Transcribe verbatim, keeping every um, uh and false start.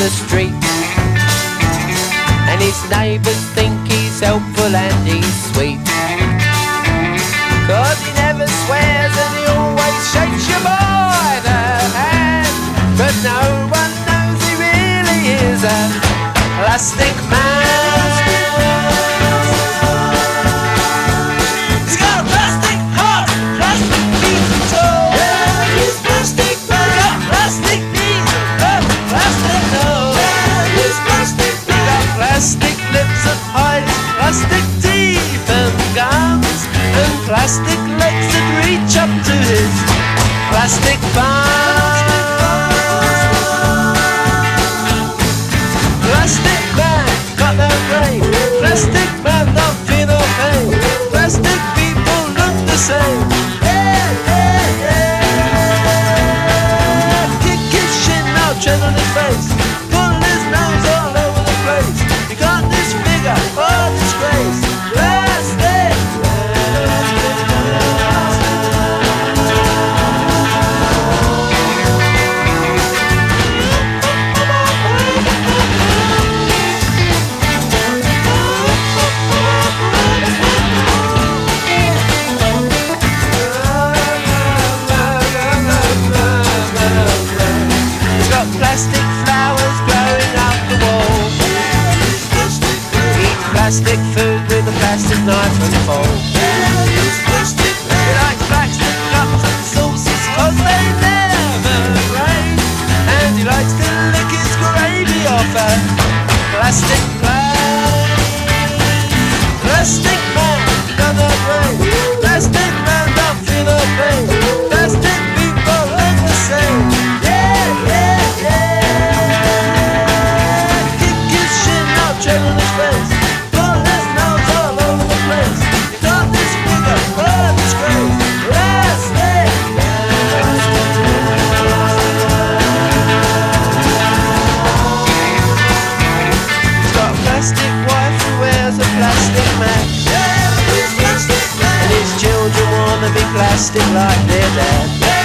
the street. And his neighbours think he's helpful and he's sweet. Cause he never swears and he always shakes you by the hand. But no one knows he really is a plastic man. He's got a plastic heart, plastic feet and toes. Yeah, he's plastic man. He's got plastic knees and plastic nose. Yeah, he's plastic man. He's got plastic lips and eyes, plastic teeth and gums, and plastic legs that reach up to his plastic bum. Plastic man, got no brain. Plastic man, don't feel no pain. Plastic people look the same. Yeah, yeah, yeah. Kick his shin, now tread on his face. Pull his nose all over the place. You got this figure, oh disgrace. Plastic. Plastic flowers growing up the wall. Eat plastic food with a plastic knife and fork. He likes plastic cups and saucers cause they never rain. And he likes to lick his gravy off a plastic plate. Plastic man, got no brain. Plastic man, don't feel no pain. Plastic people look the same. Yeah, yeah, yeah. Kick his shin, now tread on his face. Pull his nose all over the place. You got this figure, oh disgrace. Plastic. He's got a plastic wife who wears a plastic man. Yeah, he's plastic man. And his children wanna be plastic like their dad.